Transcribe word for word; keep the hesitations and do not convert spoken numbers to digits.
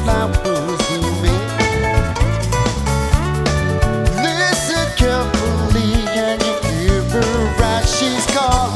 flowers blooming. Listen carefully and you hear her as she's calling.